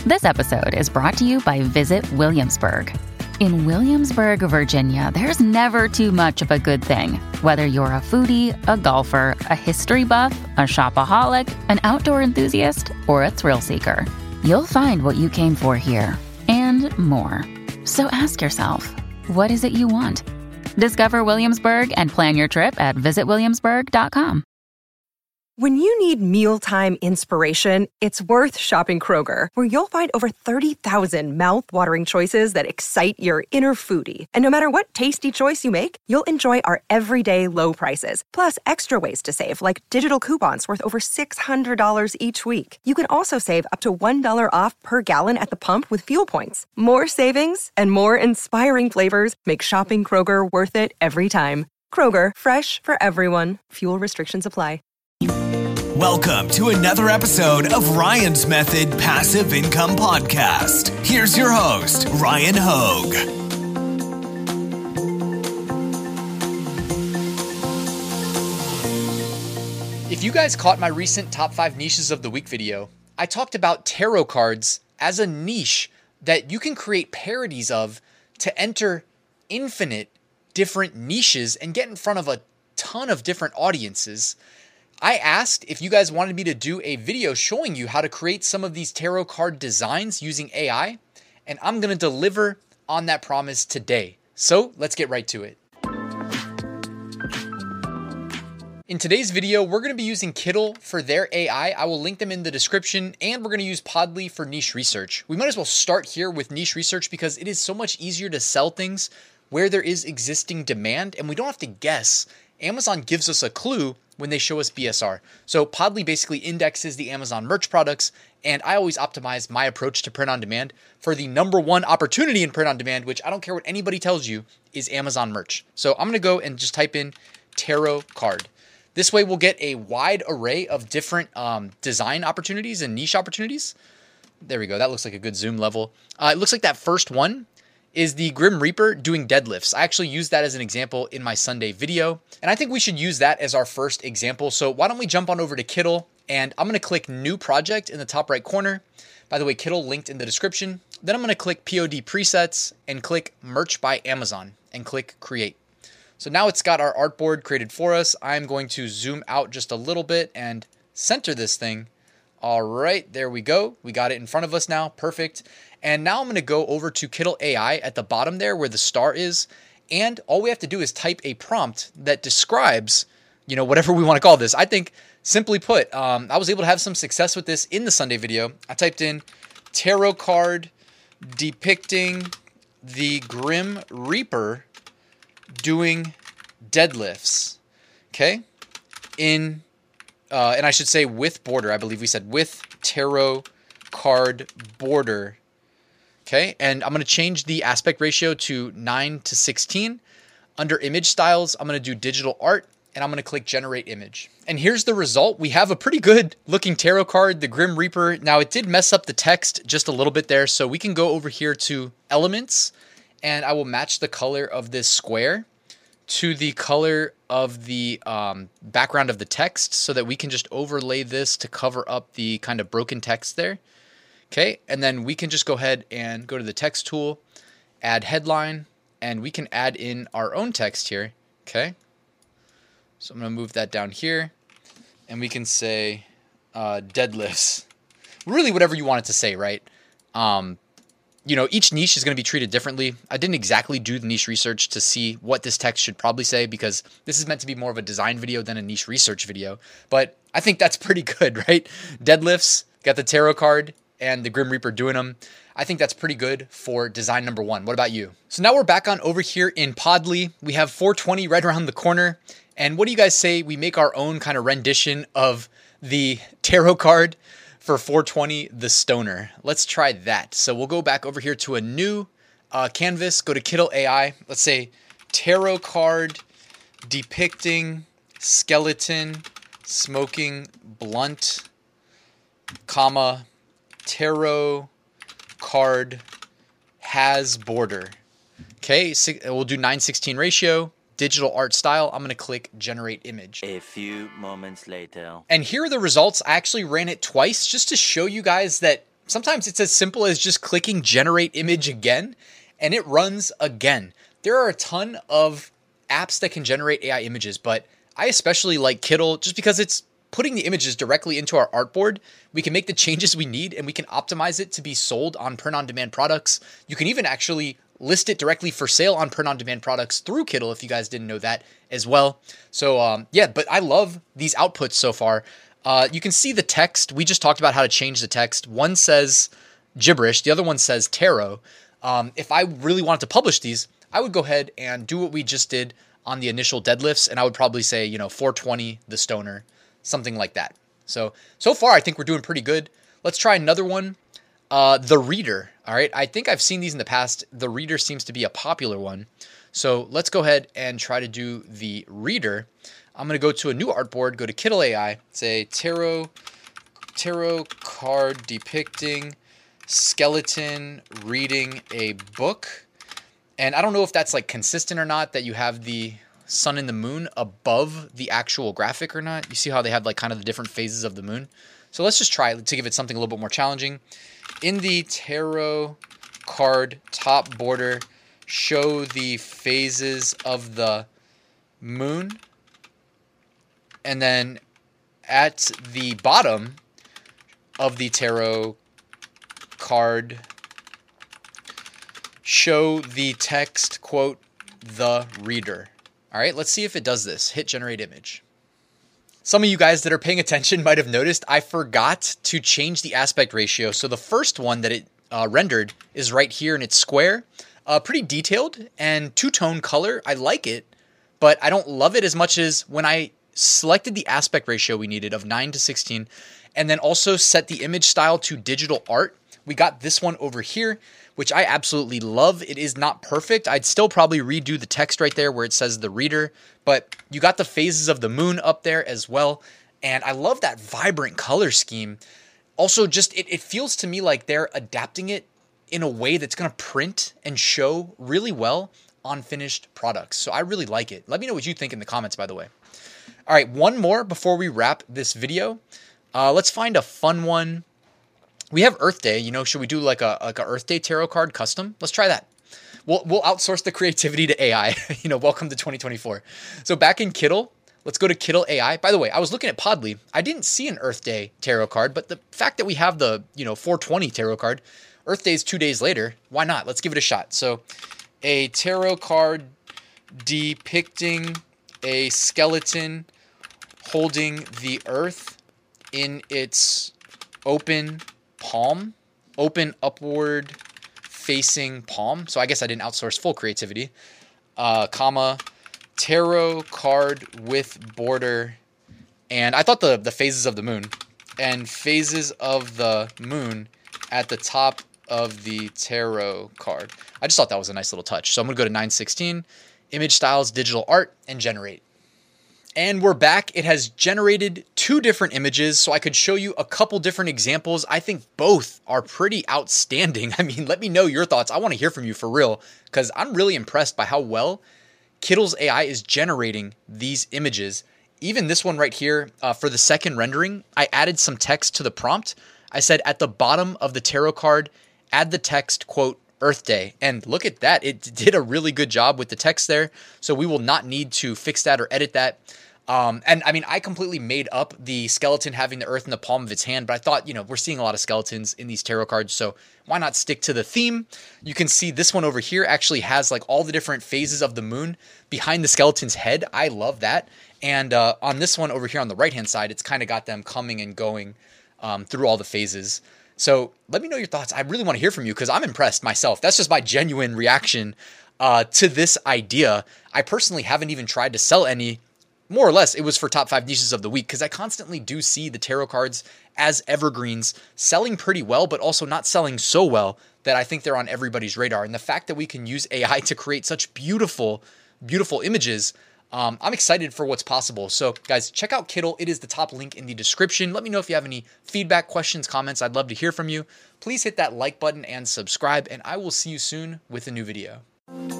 This episode is brought to you by Visit Williamsburg. In Williamsburg, Virginia, there's never too much of a good thing. Whether you're a foodie, a golfer, a history buff, a shopaholic, an outdoor enthusiast, or a thrill seeker, you'll find what you came for here and more. So ask yourself, what is it you want? Discover Williamsburg and plan your trip at visitwilliamsburg.com. When you need mealtime inspiration, it's worth shopping Kroger, where you'll find over 30,000 mouth-watering choices that excite your inner foodie. And no matter what tasty choice you make, you'll enjoy our everyday low prices, plus extra ways to save, like digital coupons worth over $600 each week. You can also save up to $1 off per gallon at the pump with fuel points. More savings and more inspiring flavors make shopping Kroger worth it every time. Kroger, fresh for everyone. Fuel restrictions apply. Welcome to another episode of Ryan's Method Passive Income Podcast. Here's your host, Ryan Hogue. If you guys caught my recent Top 5 Niches of the Week video, I talked about tarot cards as a niche that you can create parodies of to enter infinite different niches and get in front of a ton of different audiences. I asked if you guys wanted me to do a video showing you how to create some of these tarot card designs using AI, and I'm going to deliver on that promise today. So let's get right to it. In today's video, we're going to be using Kittl for their AI. I will link them in the description, and we're going to use Podly for niche research. We might as well start here with niche research because it is so much easier to sell things where there is existing demand, and we don't have to guess. Amazon gives us a clue when they show us BSR. So Podly basically indexes the Amazon merch products, and I always optimize my approach to print on demand for the number one opportunity in print on demand, which I don't care what anybody tells you is Amazon merch. So I'm gonna go and just type in tarot card. This way we'll get a wide array of different design opportunities and niche opportunities. There we go, that looks like a good zoom level. It looks like that first one is the Grim Reaper doing deadlifts. I actually used that as an example in my Sunday video, and I think we should use that as our first example. So why don't we jump on over to Kittl, and I'm gonna click New Project in the top right corner. By the way, Kittl linked in the description. Then I'm gonna click POD Presets and click Merch by Amazon and click Create. So now it's got our artboard created for us. I'm going to zoom out just a little bit and center this thing. All right, there we go. We got it in front of us now, perfect. And now I'm gonna go over to Kittl AI at the bottom there where the star is. And all we have to do is type a prompt that describes, whatever we wanna call this. I think, simply put, I was able to have some success with this in the Sunday video. I typed in tarot card depicting the Grim Reaper doing deadlifts, okay? And I should say with border, I believe we said with tarot card border. Okay, and I'm going to change the aspect ratio to 9:16. Under image styles, I'm going to do digital art, and I'm going to click generate image. And here's the result. We have a pretty good looking tarot card, the Grim Reaper. Now, it did mess up the text just a little bit there, so we can go over here to elements, and I will match the color of this square to the color of the background of the text so that we can just overlay this to cover up the kind of broken text there. Okay, and then we can just go ahead and go to the text tool, add headline, and we can add in our own text here, okay? So I'm gonna move that down here, and we can say deadlifts. Really whatever you want it to say, right? Each niche is gonna be treated differently. I didn't exactly do the niche research to see what this text should probably say because this is meant to be more of a design video than a niche research video, but I think that's pretty good, right? Deadlifts, got the tarot card, and the Grim Reaper doing them. I think that's pretty good for design number one. What about you? So now we're back on over here in Podly. We have 420 right around the corner. And what do you guys say we make our own kind of rendition of the tarot card for 420, the Stoner? Let's try that. So we'll go back over here to a new canvas, go to Kittl AI. Let's say tarot card depicting skeleton smoking blunt, comma, tarot card has border. Okay, we'll do 9:16 ratio, digital art style. I'm going to click generate image. A few moments later. And here are the results. I actually ran it twice just to show you guys that sometimes it's as simple as just clicking generate image again, and it runs again. There are a ton of apps that can generate AI images, but I especially like Kittl just because it's putting the images directly into our artboard. We can make the changes we need and we can optimize it to be sold on print-on-demand products. You can even actually list it directly for sale on print-on-demand products through Kittl if you guys didn't know that as well. So yeah, but I love these outputs so far. You can see the text. We just talked about how to change the text. One says gibberish, the other one says tarot. If I really wanted to publish these, I would go ahead and do what we just did on the initial deadlifts, and I would probably say, 420 the stoner, something like that. So far, I think we're doing pretty good. Let's try another one. The Reader. All right. I think I've seen these in the past. The Reader seems to be a popular one. So let's go ahead and try to do the Reader. I'm going to go to a new artboard, go to Kittl AI, say tarot card depicting skeleton reading a book. And I don't know if that's like consistent or not, that you have the sun and the moon above the actual graphic or not. You see how they have like kind of the different phases of the moon. So let's just try to give it something a little bit more challenging. In the tarot card top border, show the phases of the moon. And then at the bottom of the tarot card, show the text, quote, the reader. All right, let's see if it does this. Hit generate image. Some of you guys that are paying attention might have noticed I forgot to change the aspect ratio. So the first one that it rendered is right here and it's square. Pretty detailed and two-tone color. I like it, but I don't love it as much as when I selected the aspect ratio we needed of 9:16 and then also set the image style to digital art. We got this one over here, which I absolutely love. It is not perfect. I'd still probably redo the text right there where it says the reader, but you got the phases of the moon up there as well. And I love that vibrant color scheme. Also, just it feels to me like they're adapting it in a way that's going to print and show really well on finished products. So I really like it. Let me know what you think in the comments, by the way. All right, one more before we wrap this video. Let's find a fun one. We have Earth Day. Should we do like a Earth Day tarot card custom? Let's try that. We'll outsource the creativity to AI. Welcome to 2024. So back in Kittl, let's go to Kittl AI. By the way, I was looking at Podly. I didn't see an Earth Day tarot card, but the fact that we have the 420 tarot card, Earth Day is 2 days later. Why not? Let's give it a shot. So a tarot card depicting a skeleton holding the earth in its open palm, open upward facing palm. So I guess I didn't outsource full creativity. Tarot card with border. And I thought the phases of the moon. And phases of the moon at the top of the tarot card. I just thought that was a nice little touch. So I'm going to go to 9:16, image styles, digital art, and generate. And we're back. It has generated 2 different images, so I could show you a couple different examples. I think both are pretty outstanding. I mean, let me know your thoughts. I want to hear from you for real, because I'm really impressed by how well Kittl's AI is generating these images. Even this one right here, for the second rendering, I added some text to the prompt. I said at the bottom of the tarot card, add the text, quote, Earth Day. And look at that. It did a really good job with the text there. So we will not need to fix that or edit that. And I mean, I completely made up the skeleton having the earth in the palm of its hand, but I thought, we're seeing a lot of skeletons in these tarot cards, so why not stick to the theme? You can see this one over here actually has like all the different phases of the moon behind the skeleton's head. I love that. And on this one over here on the right-hand side, it's kind of got them coming and going through all the phases. So let me know your thoughts. I really want to hear from you because I'm impressed myself. That's just my genuine reaction to this idea. I personally haven't even tried to sell any. More or less, it was for top 5 niches of the week because I constantly do see the tarot cards as evergreens selling pretty well, but also not selling so well that I think they're on everybody's radar. And the fact that we can use AI to create such beautiful, beautiful images, I'm excited for what's possible. So guys, check out Kittl. It is the top link in the description. Let me know if you have any feedback, questions, comments. I'd love to hear from you. Please hit that like button and subscribe, and I will see you soon with a new video.